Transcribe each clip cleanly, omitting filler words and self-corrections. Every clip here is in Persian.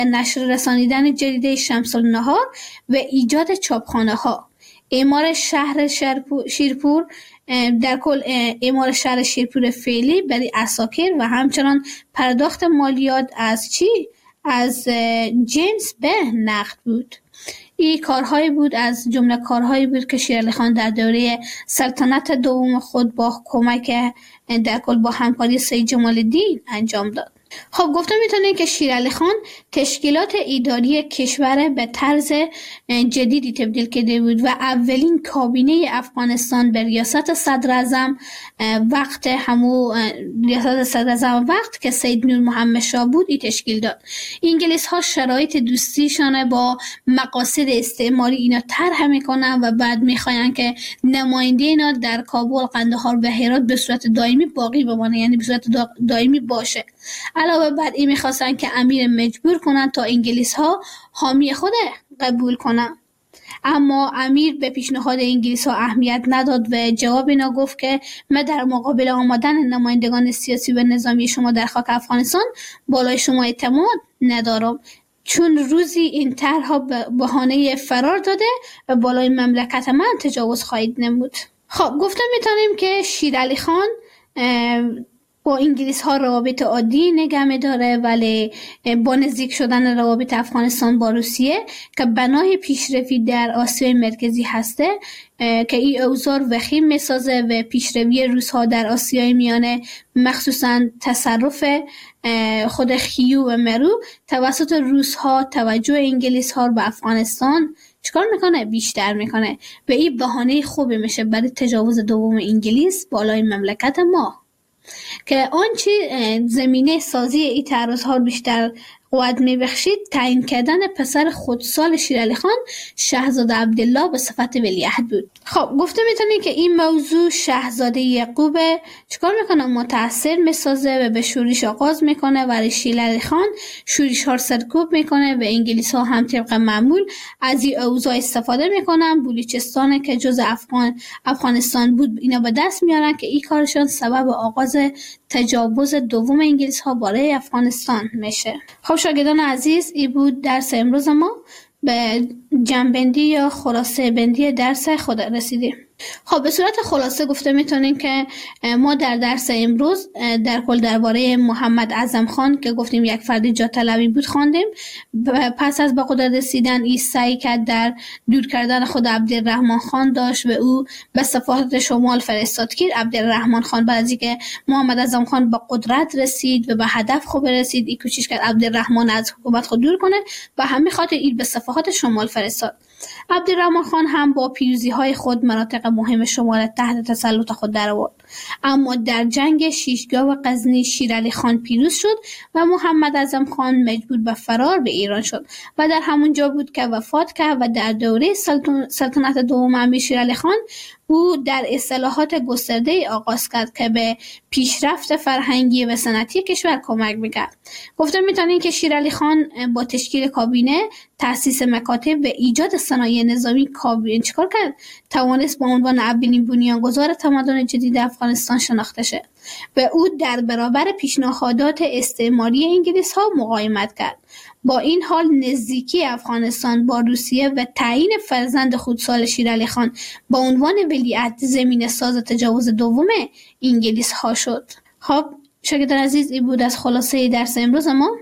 نشر رسانیدن جریده شمس النهار و ایجاد چاپخانه ها، اعمار شهر شیرپور، در کل اعمار شهر شیرپور فعلی برای عساکر و همچنان پرداخت مالیات از چی؟ از جنس به نقد بود. این کارهایی بود از جمله کارهایی بود که شیرعلی خان در دوره سلطنت دوم خود با کمک در کل با همکاری سید جمال الدین انجام داد. خب گفته میتونیم که شیرعلی خان تشکیلات اداری کشور به طرز جدیدی تبدیل کرده بود و اولین کابینه افغانستان به ریاست صدراعظم وقت که سید نور محمد شاه بود ای تشکیل داد. انگلیس ها شرایط دوستیشان با مقاصد استعماری اینا طرح میکنن و بعد میخواین که نماینده اینا در کابل، قندهار و هرات به صورت دائمی باقی بمانه، یعنی به صورت دائمی باشه. علاوه بر این میخواستن که امیر مجبور کنن تا انگلیس ها حامی خود قبول کنن، اما امیر به پیشنهاد انگلیس ها اهمیت نداد و جواب اینا گفت که من در مقابل آمدن نمایندگان سیاسی و نظامی شما در خاک افغانستان بالای شما اعتماد ندارم، چون روزی این طرح‌ها بهانه فرار داده و بالای مملکت من تجاوز خواهید نمود. خب گفته میتونیم که شیرعلی خان با انگلیس ها روابط عادی نگه می‌داره، ولی با نزدیک شدن روابط افغانستان با روسیه که بنای پیشروی در آسیای مرکزی هسته که این اوضاع وخیم میسازه و پیشروی روس ها در آسیای میانه مخصوصا تصرف خود خیو و مرو توسط روس ها توجه انگلیس ها به افغانستان چیکار میکنه؟ بیشتر میکنه و این بهانه خوبی میشه برای تجاوز دوم انگلیس بالای مملکت ما، که آنچه زمینه سازی این تعرض‌ها بیشتر قوت می‌بخشید تعیین کردن پسر خودسال شیرعلی خان شاهزاده عبدالله به صفت ولیعهد بود. خب گفته میتونی که این موضوع شاهزاده یعقوب چیکار میکنه؟ متأثر میسازه و به شورش آغاز میکنه و شیرعلی خان شورش ها سرکوب میکنه و انگلیس ها هم طبق معمول از این اوضاع استفاده میکنن. بلوچستان که جز افغانستان بود اینا به دست میارن که این کارشان سبب آغاز تجاوز دوم انگلیس ها برای افغانستان میشه. خب شاگردان عزیز، این بود درس امروز ما. به جمع‌بندی یا خلاصه بندی درس خود رسیدیم. خب به صورت خلاصه گفته میتونیم که ما در درس امروز در کل درباره محمد اعظم خان که گفتیم یک فرد جا طلبی بود خواندیم. پس از به قدرت رسیدن این سعی کرد در دور کردن خود عبدالرحمن خان داشت و او به صفحات شمال فرستاد که عبدالرحمن خان بعد از اینکه محمد اعظم خان به قدرت رسید و به هدف خوب رسید این کوشش کرد عبدالرحمن از حکومت خود دور کنه و همین خاطر این به صفحات شمال فرستاد. عبدالرحمن خان هم با پیروزی‌های خود مناطق مهم شمال تحت تسلط خود درآورد، اما در جنگ شیشگاه و غزنی شیرعلی خان پیروز شد و محمد اعظم خان مجبور به فرار به ایران شد و در همون جا بود که وفات کرد و در دوره سلطنت دوم امیر شیرعلی خان او در اصلاحات گسترده آغاز کرد که به پیشرفت فرهنگی و صنعتی کشور کمک میکرد. گفته میتونیم که شیرعلی خان با تشکیل کابینه، تأسیس مکاتب و ایجاد صنایع نظامی کابینه چیکار کرد؟ توانست با عنوان اولین بنیانگذار تمدن جدید افغانستان شناخته شد و او در برابر پیشنهادات استعماری انگلیس ها مقاومت کرد. با این حال نزدیکی افغانستان با روسیه و تعیین فرزند خودسال شیرعلی خان با عنوان ولیعهد زمینه ساز تجاوز دوم انگلیس ها شد. خب شاگردان عزیز، این بود از خلاصه درس امروز ما.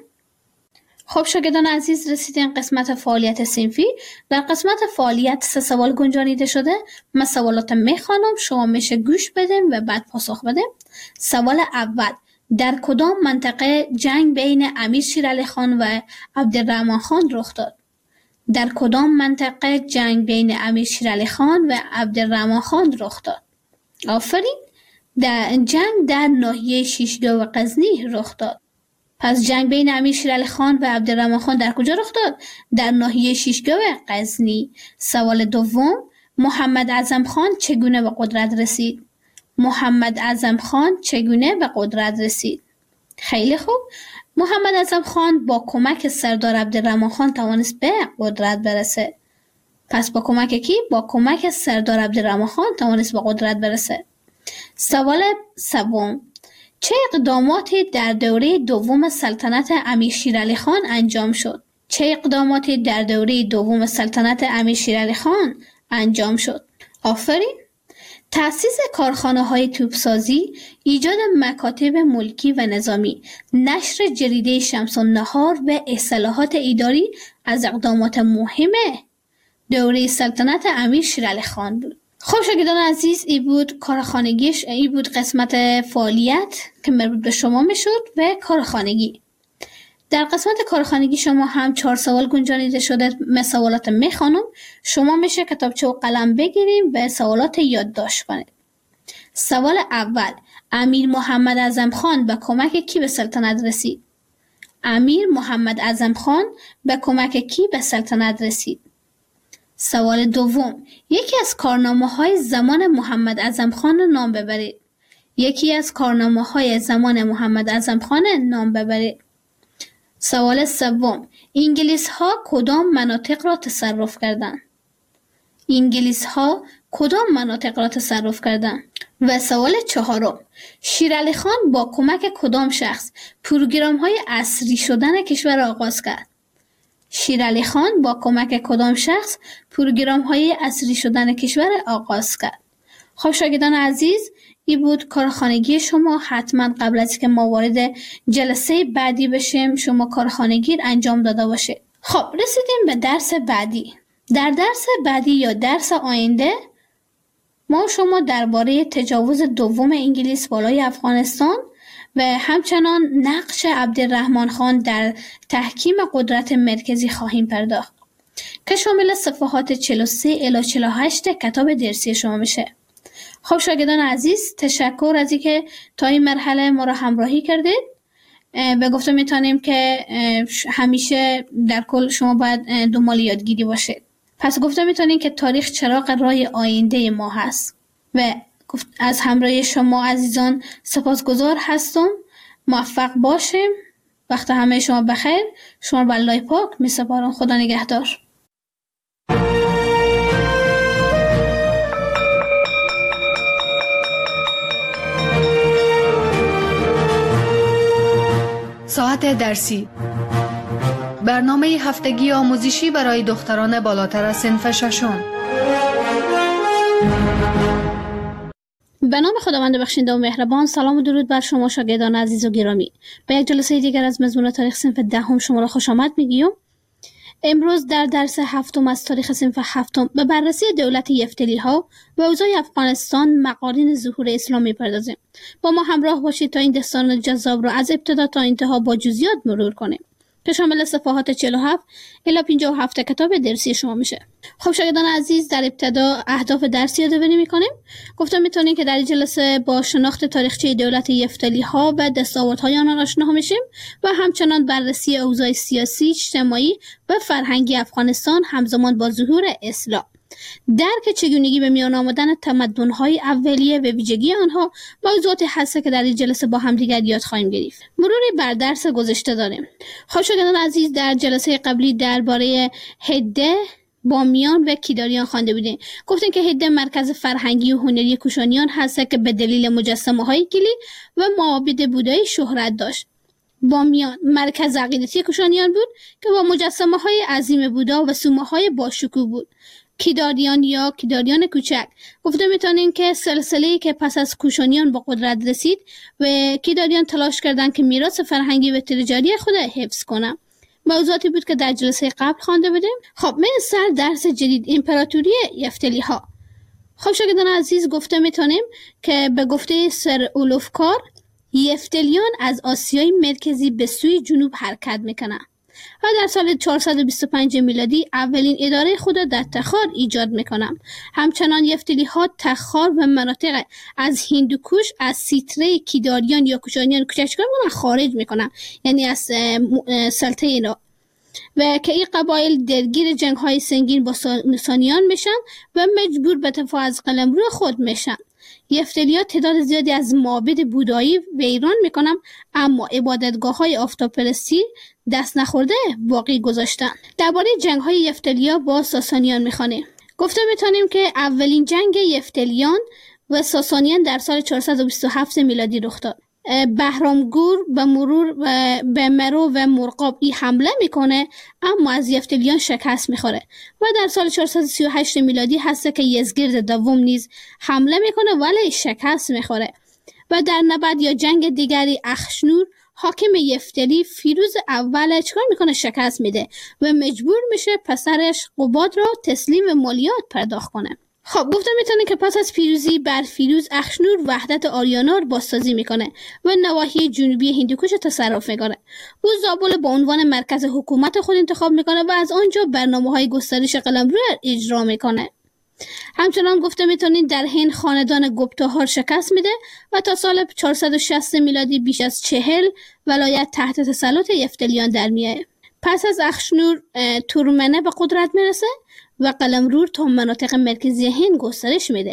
خب شاگردان عزیز، رسیدیم قسمت فعالیت صنفی. در قسمت فعالیت 3 سوال گنجانیده شده. من سوالات میخوانم، شما میشه گوش بدیم و بعد پاسخ بدیم. سوال اول: در کدام منطقه جنگ بین امیر شیرعلی خان و عبدالرحمن خان رخ داد؟ در کدام منطقه جنگ بین امیر شیرعلی خان و عبدالرحمن خان رخ داد؟ آفرین. در جنگ در ناحیه شیشگاه و غزنی رخ داد. پس جنگ بین امیر شیرعلی خان و عبدالرحمن خان در کجا رخ داد؟ در ناحیه شیشگاه و غزنی. سوال دوم: محمد اعظم خان چگونه به قدرت رسید؟ محمد اعظم خان چگونه به قدرت رسید؟ خیلی خوب. محمد اعظم خان با کمک سردار عبدالرحمن خان توانست به قدرت برسه. پس با کمک کی؟ با کمک سردار عبدالرحمن خان توانست به قدرت برسه. سوال سوم: چه اقداماتی در دوره دوم سلطنت امیر شیرعلی خان انجام شد؟ چه اقداماتی در دوره دوم سلطنت امیر شیرعلی خان انجام شد؟ آفرین. تأسیس کارخانه‌های توپسازی، ایجاد مکاتب ملکی و نظامی، نشر جریده شمس النهار و اصلاحات اداری از اقدامات مهم دوره سلطنت امیر شیرعلی خان بود. خب شاگردان عزیز، این بود کارخانگیش، این بود قسمت فعالیت که مربوط به شما میشد و کارخانگی. در قسمت کارخانگی شما هم 4 سوال گنجانیده شده. سوالات میخوانم، شما میشه کتابچه و قلم بگیریم و سوالات یادداشت کنید. سوال اول: امیر محمد اعظم خان به کمک کی به سلطنت رسید؟ امیر محمد اعظم خان به کمک کی به سلطنت رسید؟ سوال دوم: یکی از کارنامه‌های زمان محمد اعظم خان نام ببرید. یکی از کارنامه‌های زمان محمد اعظم خان نام ببرید. سوال سوم: انگلیس‌ها کدام مناطق را تصرف کردند؟ انگلیس‌ها کدام مناطق را تصرف کردند؟ و سوال چهارم: شیرعلی خان با کمک کدام شخص پروگرام‌های عصری شدن کشور را آغاز کرد؟ شیرعلی خان با کمک کدام شخص پروگرام‌های عصری شدن کشور آغاز کرد؟ خب شاگردان عزیز، این بود کارخانگی شما. حتما قبل از که ما وارد جلسه بعدی بشیم شما کارخانگی انجام داده باشه. خب رسیدیم به درس بعدی. در درس بعدی یا درس آینده ما شما درباره تجاوز دوم انگلیس بالای افغانستان و همچنان نقش عبدالرحمن خان در تحکیم قدرت مرکزی خواهیم پرداخت که شامل صفحات 43 الی 48 کتاب درسی شما میشه. خب شاگردان عزیز، تشکر از اینکه تا این مرحله ما را همراهی کردید. به گفته میتونیم که همیشه در کل شما باید دنبال یادگیری باشید. پس گفته میتونیم که تاریخ چراغ راه آینده ما هست و از همراهی شما عزیزان سپاسگزار هستم. موفق باشیم. وقت همه شما بخیر. شما به الله پاک میسپارم. خدا نگهدار. ساعت درسی، برنامه هفتگی آموزشی برای دختران بالاتر از صنف ششم. به نام خداوند بخشنده و مهربان. سلام و درود بر شما شاگردان عزیز و گرامی. به یک جلسه دیگر از مضمون تاریخ صنف دهم شما را خوش آمد میگیم. امروز در درس هفتم از تاریخ صنف هفتم به بررسی دولت یفتلی ها و اوضاع افغانستان مقارن ظهور اسلام میپردازیم. با ما همراه باشید تا این داستان جذاب را از ابتدا تا انتها با جزئیات مرور کنیم که شامل صفحات 47 الی 57 کتاب درسی شما میشه. خب شاگردان عزیز، در ابتدا اهداف درسی یادآوری میکنیم. گفتم میتونیم که در این جلسه با شناخت تاریخچه دولت یفتلی ها و دستاوردهای آنها آشنا میشیم و همچنان بررسی اوضاع سیاسی، اجتماعی و فرهنگی افغانستان همزمان با ظهور اسلام، درک چگونگی به میان آمدن تمدن‌های اولیه و ویژگی آنها موضوعاتی هست که در این جلسه با هم دیگر یاد خواهیم گرفت. مروری بر درس گذشته داریم. خب شاگردان عزیز، در جلسه قبلی درباره هده، بامیان و کیداریان خوانده بودیم. گفتیم که هده مرکز فرهنگی و هنری کوشانیان هست که به دلیل مجسمه‌های گلی و معابد بودایی شهرت داشت. بامیان مرکز عقیدتی کوشانیان بود که با مجسمه‌های عظیم بودا و سومه‌های باشکوه بود. کیداریان یا کیداریان کوچک گفته میتونیم که سلسله‌ای که پس از کوشانیان با قدرت رسید و کیداریان تلاش کردند که میراث فرهنگی و تجاری خود حفظ کنند. موضوعاتی بود که در جلسه قبل خوانده بودیم. خب من سر درس جدید، امپراتوری یفتلی ها. خب شاگردان عزیز، گفته میتونیم که به گفته سر اولوفکار یفتلیان از آسیای مرکزی به سوی جنوب حرکت میکنند و در سال 425 میلادی اولین اداره خود در تخار ایجاد میکنند. همچنان یفتلی ها تخار و مناطق از هندوکوش از سیطره کیداریان یا کوشانیان کوچکتر خارج میکنند، یعنی از سلطه اینا، و که این قبایل درگیر جنگ های سنگین با ساسانیان میشن و مجبور به دفاع از قلمرو خود میشن. یفتلی‌ها تعداد زیادی از معابد بودایی ویران میکنن، اما عبادتگاه‌های آفتاب‌پرستی دست نخورده باقی گذاشتن. درباره جنگ‌های یفتلی‌ها با ساسانیان میخوانیم. گفته میتونیم که اولین جنگ یفتلیان و ساسانیان در سال 427 میلادی رخ داد. بهرامگور به مرو و مرغاب ای حمله میکنه، اما از یفتلیان شکست میخوره و در سال 438 میلادی هست که یزگرد دوم نیز حمله میکنه ولی شکست میخوره و در نبرد یا جنگ دیگری اخشنور حاکم یفتلی فیروز اول چکار میکنه؟ شکست میده و مجبور میشه پسرش قباد را تسلیم مالیات پرداخت کنه. خب گفتم میتونه که پس از پیروزی بر فیروز اخشنور وحدت آریانا رو بازسازی میکنه و نواحی جنوبی هندوکوش تصرف میکنه. او زابل به عنوان مرکز حکومت خود انتخاب میکنه و از آنجا برنامه‌های گسترش قلمرو اجرا میکنه. همچنان گفته میتونید در هند خاندان گپتاها شکست میده و تا سال 460 میلادی بیش از 40 ولایت تحت تسلط یفتلیان در میاد. پس از اخشنور تورمنه به قدرت میرسه و قلمرو تا مناطق مرکزی هند گسترش میده.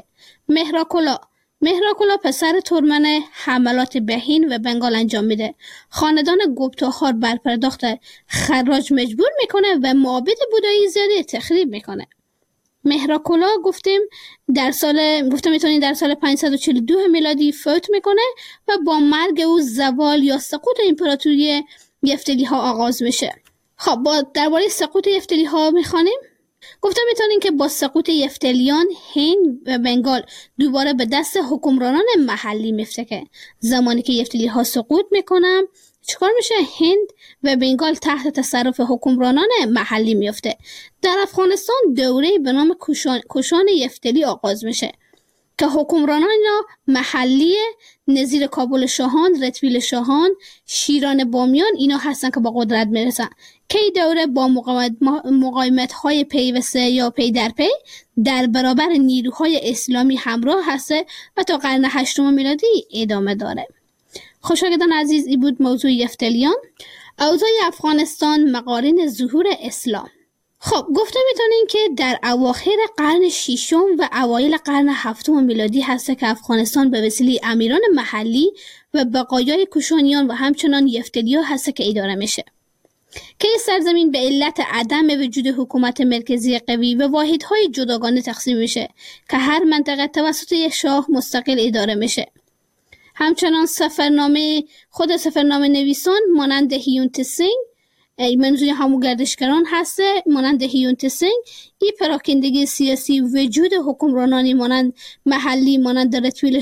مهراکولا پسر تورمنه حملات به هند و بنگال انجام میده. خاندان گپتاها بر پرداخت خراج مجبور میکنه و معابد بودایی زیادی تخریب میکنه. مهراکولا گفتم میتونید در سال 542 میلادی فوت میکنه و با مرگ او زوال یا سقوط امپراتوری یفتلی ها آغاز میشه. خب درباره سقوط یفتلی ها میخوانیم. گفتم میتونید که با سقوط یفتلیان هند و بنگال دوباره به دست حکمرانان محلی میفته که زمانی که یفتلی ها سقوط میکنن چیکار میشه؟ هند و بنگال تحت تصرف حکمرانان محلی میفته. در افغانستان دوره به نام کشان یفتلی آغاز میشه که حکمرانان محلی نظیر کابل شاهان، رتویل شاهان، شیران بامیان اینا هستن که با قدرت میرسن که این دوره با مقاومت های پیوسته یا پی در پی در برابر نیروهای اسلامی همراه هسته و تا قرن 8 میلادی ادامه داره. خوشاگدان عزیز، این بود موضوع یفتلیان. اوضاع افغانستان مقارن ظهور اسلام. خب گفته میتونین که در اواخر قرن 6 و اوایل قرن 7 میلادی هست که افغانستان به وسیله امیران محلی و بقایای کوشانیان و همچنان یفتلی‌ها هست که اداره میشه که این سرزمین به علت عدم وجود حکومت مرکزی قوی و واحدهای جداگانه تقسیم میشه که هر منطقه توسط یک شاه مستقل اداره میشه. همچنان سفرنامه نویسان مانند هیونت سینگ، منظور همون گردشگران هسته مانند هیونت سینگ، این پراکندگی سیاسی وجود حکمرانانی مانند محلی مانند رتویل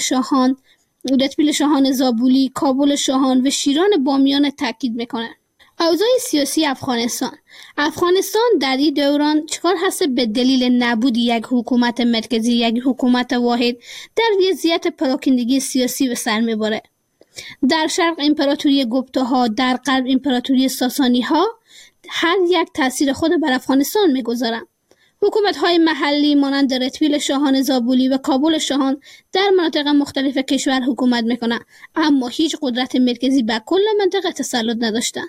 شاهان زابولی، کابل شاهان و شیران بامیان تاکید میکنه. اوضاع سیاسی افغانستان در این دوران چکار هست؟ به دلیل نبود یک حکومت مرکزی، یک حکومت واحد، در وضعیت پراکندگی سیاسی به سر میبره. در شرق امپراتوری گپتاها، در غرب امپراتوری ساسانی ها هر یک تاثیر خود بر افغانستان میگذارن. حکومت های محلی مانند رتویل شاهان زابولی و کابل شاهان در مناطق مختلف کشور حکومت میکنن، اما هیچ قدرت مرکزی بر کل منطقه تسلط نداشتن.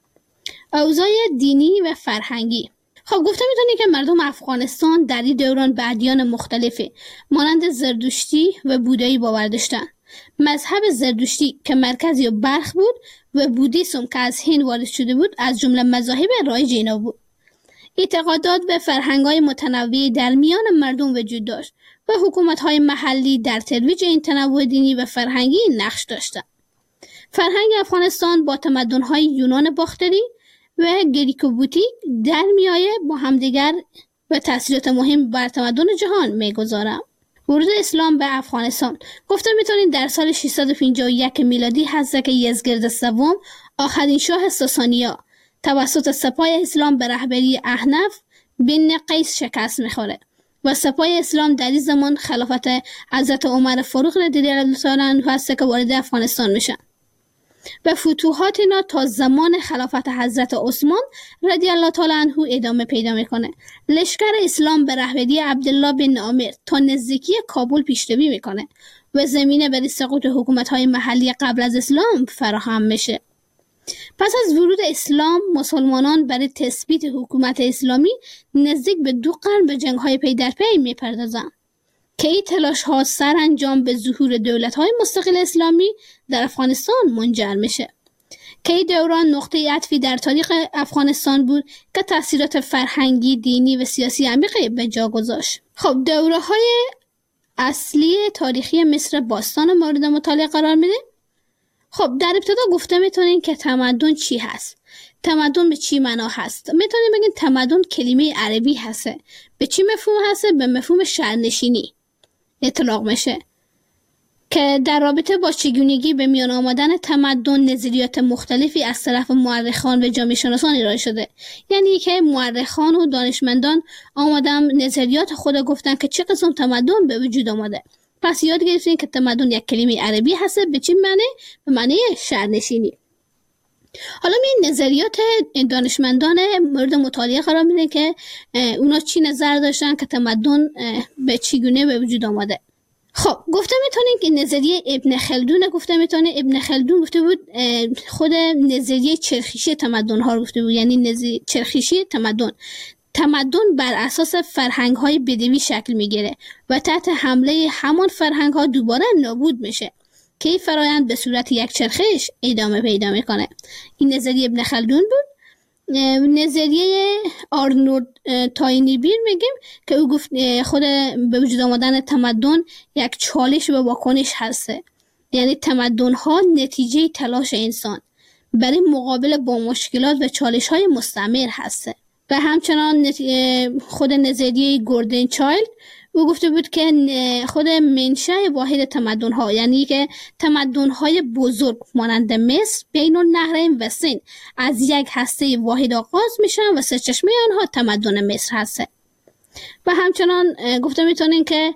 اوضاع دینی و فرهنگی. خب گفته میتونی که مردم افغانستان در این دوران به ادیان مختلفی مانند زردشتی و بودایی باور داشتن. مذهب زردشتی که مرکزی و بلخ بود و بودیسم که از هند وارد شده بود از جمله مذاهب رایج اینا بود. اعتقادات و فرهنگ‌های متنوعی در میان مردم وجود داشت و حکومت‌های محلی در ترویج این تنوع دینی و فرهنگی نقش داشتند. فرهنگ افغانستان با تمدن‌های یونان باختری و گریکوبوتیک در میایه با همدیگر و تأثیرات مهم بر تمدن جهان می‌گذارند. ورود اسلام به افغانستان. گفته میتونید در سال 651 میلادی هست که یزگرد سوم آخرین شاه ساسانیا توسط سپاه اسلام به رهبری احنف بن قیس شکست میخوره و سپاه اسلام در این زمان خلافت حضرت عمر فاروق رضی الله تعالی عنه هست که وارد افغانستان میشن و فتوحات اینا تا زمان خلافت حضرت عثمان رضی الله تعالی عنه ادامه پیدا میکنه. لشکر اسلام به رهبری عبدالله بن عامر تا نزدیکی کابل پیشروی میکنه و زمینه برای سقوط حکومت‌های محلی قبل از اسلام فراهم میشه. پس از ورود اسلام مسلمانان برای تثبیت حکومت اسلامی نزدیک به 2 قرن به جنگ‌های پی در پی میپردازند که این تلاش‌ها سرانجام به ظهور دولت‌های مستقل اسلامی در افغانستان منجر میشه که این دوران نقطه عطفی در تاریخ افغانستان بود که تأثیرات فرهنگی، دینی و سیاسی عمیقی به جا گذاشت. خب دوره‌های اصلی تاریخی مصر باستان مورد مطالعه قرار میده. خب در ابتدا گفته میتونین که تمدن چی هست؟ تمدن به چی معنا هست؟ میتونین بگین تمدن کلمه عربی هست. به چی مفهوم هست؟ به مفهوم شهرنشینی اطلاق میشه که در رابطه با چگونگی به میان آمدن تمدن نظریات مختلفی از طرف مورخان و جامعه شناسان ارائه شده. یعنی که مورخان و دانشمندان آمدن نظریات خود گفتن که چه قسم تمدن به وجود آمده. پس یاد گرفتین که تمدن یک کلمه عربی هست. به چی معنی؟ به معنی شهرنشینی. حالا می نظریات دانشمندان مورد مطالعه قرار میدن که اونا چی نظر داشتن که تمدن به چگونه به وجود آمده. خب گفته میتونین که نظریه ابن خلدون ابن خلدون گفته بود خود نظریه چرخشی تمدن ها رو گفته بود. یعنی چرخشی تمدن بر اساس فرهنگ های بدوی شکل میگیره و تحت حمله همان فرهنگ ها دوباره نابود میشه که این فرایند به صورت یک چرخش ادامه پیدا میکنه. این نظریه ابن خلدون بود. نظریه آرنولد تاینیبیر میگیم که او گفت خود به وجود آمدن تمدن یک چالش و واکنش هسته. یعنی تمدن ها نتیجه تلاش انسان برای مقابله با مشکلات و چالش های مستمر هسته. و همچنان خود نظریه گوردن چایلد او گفته بود که خود منشأ واحد تمدن ها، یعنی که تمدن های بزرگ مانند مصر بین النهرین و سین از یک هسته واحد آغاز میشن و سرچشمه آنها تمدن مصر هسته. و همچنان گفته میتونین که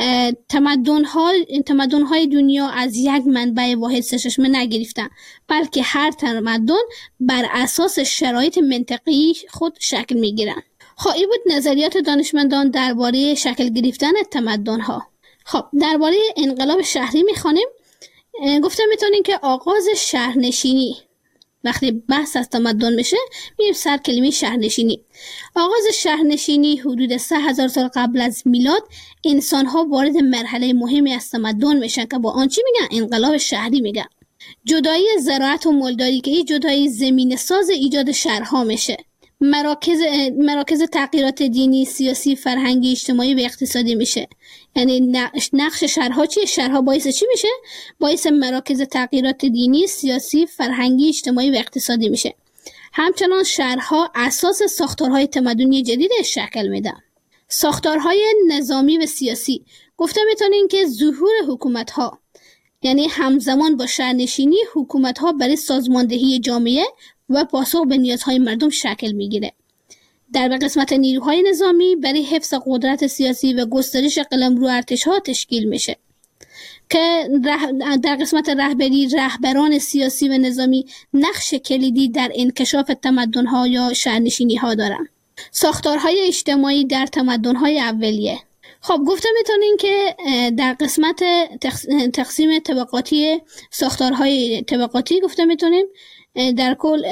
تمدن های دنیا از یک منبع واحد سرچشمه نگرفتن، بلکه هر تمدن بر اساس شرایط منطقی خود شکل میگیرن. خب این بود نظریات دانشمندان درباره شکل گرفتن تمدن ها. خب درباره انقلاب شهری میخوانیم. گفته میتونین که آغاز شهرنشینی، وقتی بحث از تمدن میشه میریم سر کلمه شهرنشینی. آغاز شهرنشینی حدود 3000 سال قبل از میلاد انسان ها وارد مرحله مهمی از تمدن میشن که با آن چی میگن؟ انقلاب شهری میگن. جدایی زراعت و مالداری که این جدایی زمینه ساز ایجاد شهرها میشه. مراکز تغییرات دینی، سیاسی، فرهنگی، اجتماعی و اقتصادی میشه. یعنی نقش شهرها چیه؟ شهرها باعث چی میشه؟ باعث مراکز تغییرات دینی، سیاسی، فرهنگی، اجتماعی و اقتصادی میشه. همچنان شهرها اساس ساختارهای تمدنی جدید شکل میدن. ساختارهای نظامی و سیاسی گفته میتونین که ظهور حکومت‌ها، یعنی همزمان با شهرنشینی حکومت‌ها برای سازماندهی جامعه و پاسخ به نیازهای مردم شکل میگیره. در قسمت نیروهای نظامی برای حفظ قدرت سیاسی و گسترش قلمرو ارتش‌ها تشکیل میشه که در قسمت رهبری رهبران سیاسی و نظامی نقش کلیدی در انکشاف تمدن‌ها یا شهرنشینی‌ها دارن. ساختارهای اجتماعی در تمدن‌های اولیه. خب گفته میتونین که در قسمت تقسیم طبقاتی ساختارهای طبقاتی گفته میتونیم در کل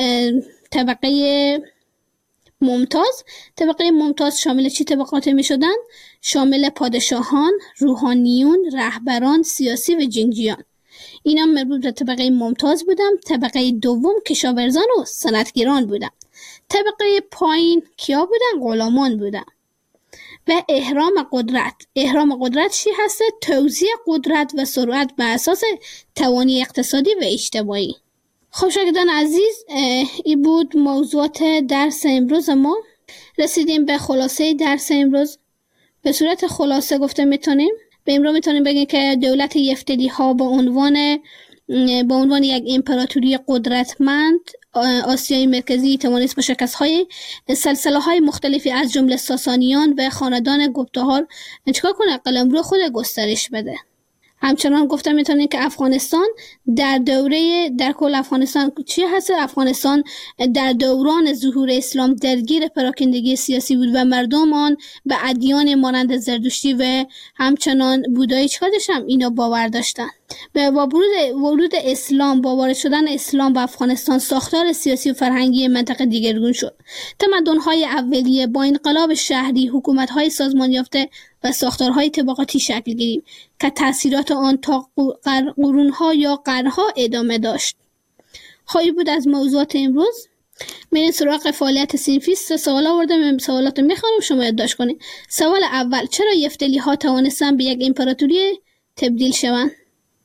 طبقه ممتاز شامل چی طبقاتی می شدن؟ شامل پادشاهان، روحانیون، رهبران سیاسی و جنگجویان. اینا مربوط به طبقه ممتاز بودن. طبقه دوم کشاورزان و صنعتگران بودن. طبقه پایین کیا بودن؟ غلامان بودن. و احرام قدرت چی هسته؟ توزیع قدرت و ثروت بر اساس توانی اقتصادی و اجتماعی. خب شاگردان عزیز، این بود موضوعات درس امروز ما. رسیدیم به خلاصه درس امروز. به صورت خلاصه گفته میتونیم بگیم که دولت یفتلی ها با عنوان یک امپراتوری قدرتمند آسیای مرکزی توانست با شکست‌های سلسله‌های مختلفی از جمله ساسانیان و خاندان گپتاهار چیکار کنه؟ قلمرو خود گسترش بده. همچنان گفته میتونین که افغانستان در کل افغانستان چی هست؟ افغانستان در دوران ظهور اسلام درگیر پراکندگی سیاسی بود و مردم آن به ادیان مانند زرتشتی و همچنان بودایی چیکار داشتن؟ اینا باور داشتن. با ورود اسلام، با وارد شدن اسلام به افغانستان، ساختار سیاسی و فرهنگی منطقه دیگرگون شد. تمدن‌های اولیه با انقلاب شهری، حکومت‌های سازمان یافته و ساختارهای طبقاتی شکل گرفت که تأثیرات آن تا قرون‌ها یا قرن‌ها ادامه داشت. خواهی بود از موضوعات امروز. میرین سراغ فعالیت صنفی. 3 سوال آوردم، سوالات رو میخوانم شما یادداشت کنید. سوال اول: چرا یفتلی ها توانستن به یک امپراتوری تبدیل شوند؟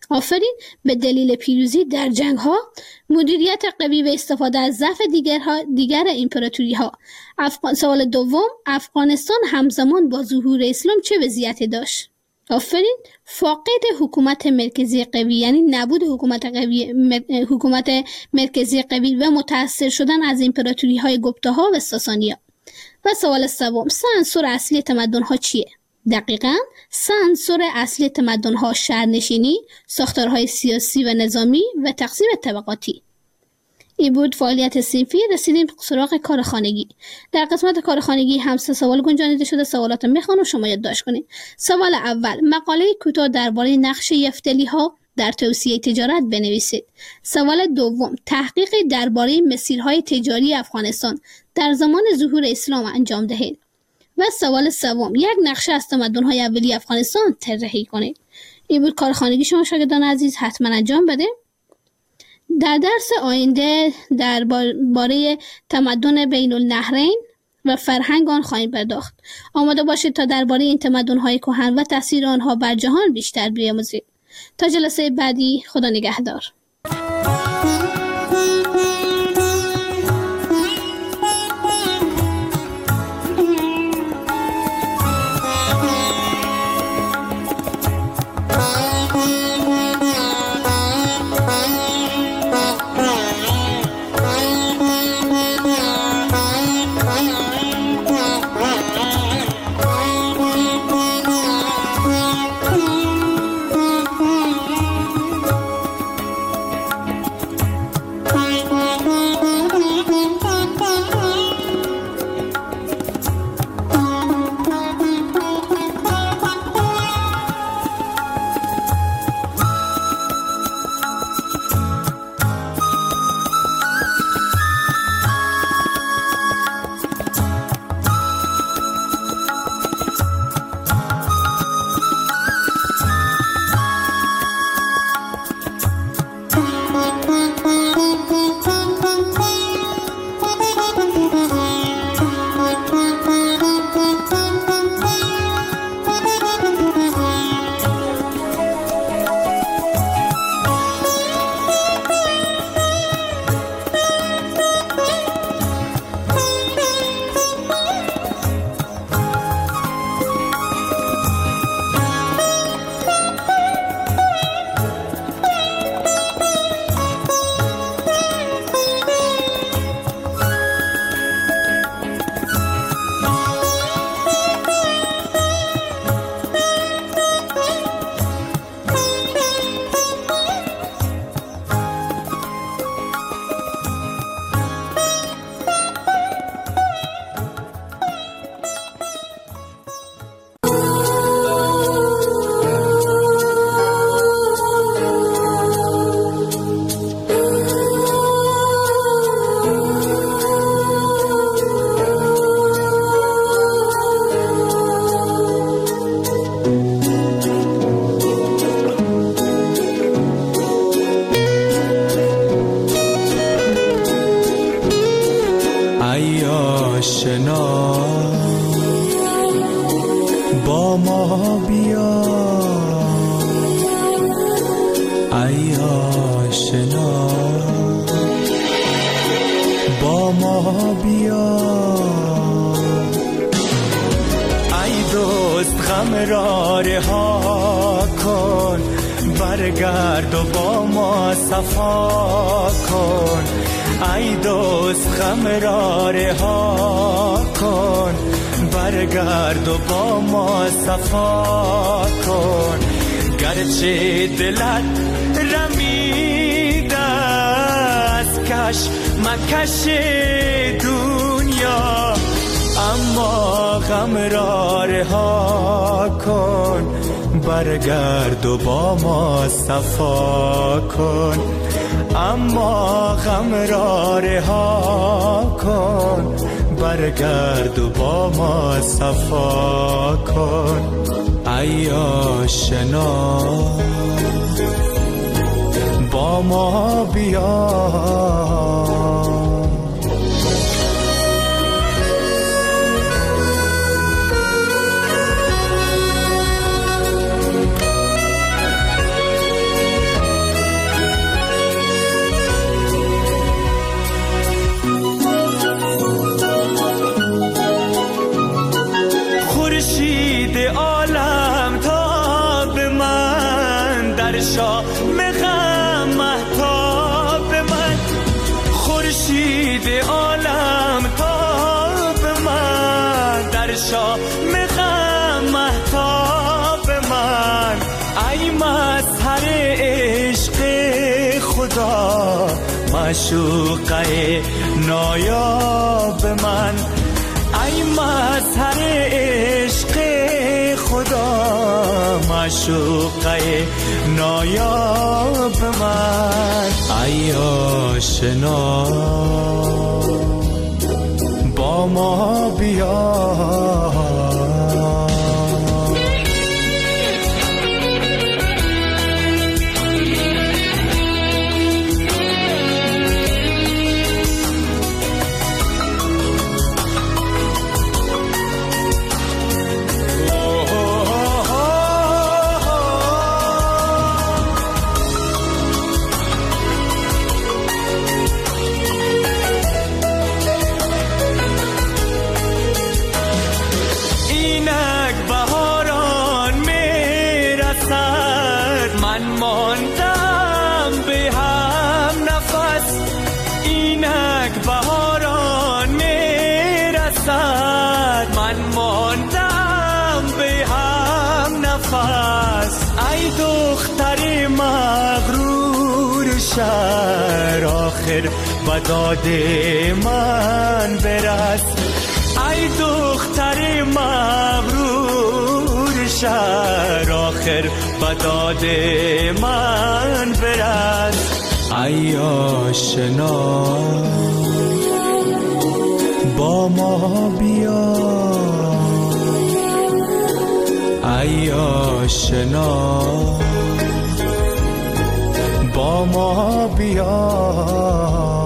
آفرین به دلیل پیروزی در جنگ ها، مدیریت قوی و استفاده از ضعف دیگر امپراتوری ها. سوال دوم، افغانستان همزمان با ظهور اسلام چه وضعیتی داشت؟ آفرین، فاقد حکومت مرکزی قوی، یعنی نبود حکومت مرکزی قوی و متأثر شدن از امپراتوری های گپتاها و ساسانیا. و سوال سوم، سه عنصر اصلی تمدن ها چیه؟ دقیقاً سه عنصر اصلی تمدن ها شهرنشینی، ساختارهای سیاسی و نظامی و تقسیم طبقاتی. این بود فعالیت صنفی. رسیدیم سراغ کار خانگی. در قسمت کار خانگی هم 3 سوال گنجانیده شده. سوالات میخوان و شما یادداشت کنید. سوال اول، مقاله کوتاه درباره نقش یفتلی ها در توسعه تجارت بنویسید. سوال دوم، تحقیق درباره مسیرهای تجاری افغانستان در زمان ظهور اسلام انجام دهید. و سوال سوم، یک نقشه از تمدن‌های اولیه افغانستان طراحی کنید. این بود کار خانگی شما شاگردان عزیز، حتما انجام بده. در درس آینده درباره تمدن بین النهرین و فرهنگ آن خواهیم پرداخت. آماده باشید تا درباره این تمدن‌های کهن و تاثیر آنها بر جهان بیشتر بیاموزید. تا جلسه بعدی، خدا نگهدار. با ما بیا ای آشنا، با ما بیا ای دوست، غم را رها کن، برگرد و با ما صفا کن. ای دوست، غم را رها کن، برگرد و با ما صفا کن. گرچه دلت رمیده از کش مکش دنیا، اما غم را رها کن، برگرد و با ما صفا کن. اما غم را رها کن، برگرد و با ما صفا کن. ای آشنا، با ما بیا. شام غم مهتاب من، ای مظهر عشق خدا معشوقه نایاب من، ای مظهر عشق خدا معشوقه نایاب من. ای آشنا با ما بیا، ای دختر مغرور شهر آخر به داد من برس، ای دختر مغرور شهر آخر به داد من برس. ای آشنا با ما بیا، ای آشنا با ما بیا.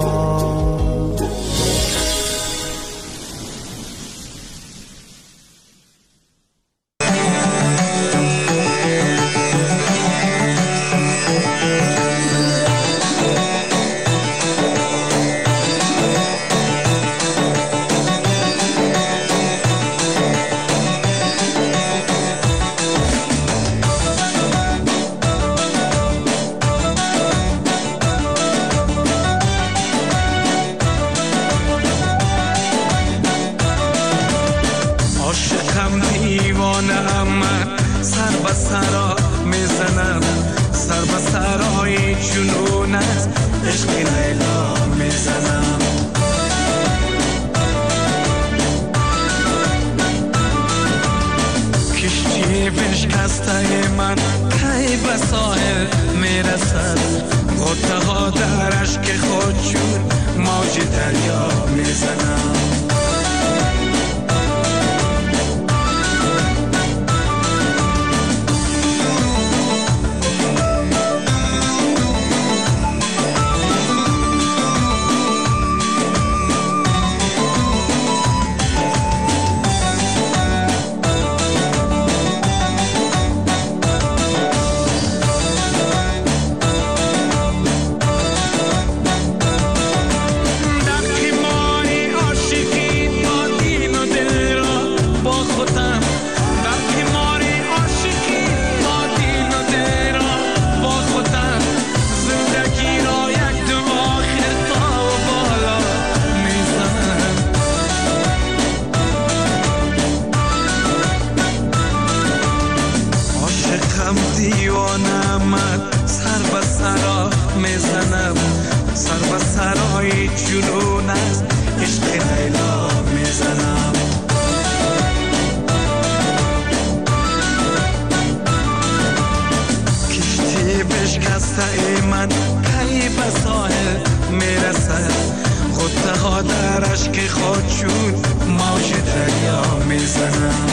من کی به ساحل میرسد، خود ها در اشک خود چون موج دریا میزنم.